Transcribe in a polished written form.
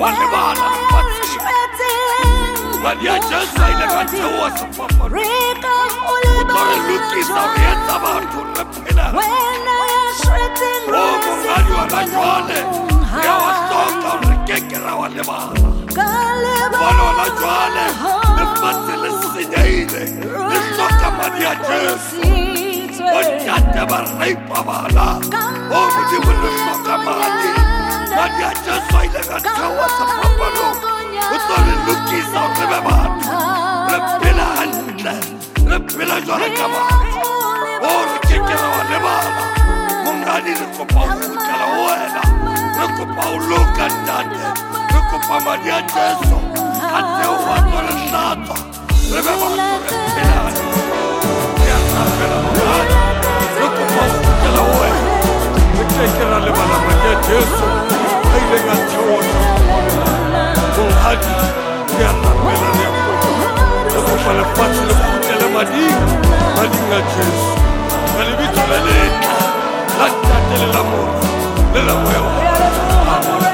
wa lebala Maria Jesu ile katewa sapapa Utore lukisa ulieta bantu lepina Mungani wa najuane Ya wastoka urikekera wa lebala Wana wa najuane Nefatile sineile Nisoka Maria Jesu Onyate barreipa bala Omudibu nisoka mani Maria Jesu ile katewa sapapa Utore lukisa ulebala Lepina handle Lepina jore kama Urikekera wa lebala Mungani nikopa ukala uena Nikopa uluka ndade Nikopa Maria Jesu Ate uwatore shata Rebeba Lepina handle Nikopa ukala uena Nikekera lebala Maria Jesu Aile gatewa Mungani Nikopa nafasi Nikopa Madinga Jesu Nalibito leleka Lantate lelamu Lelamu ya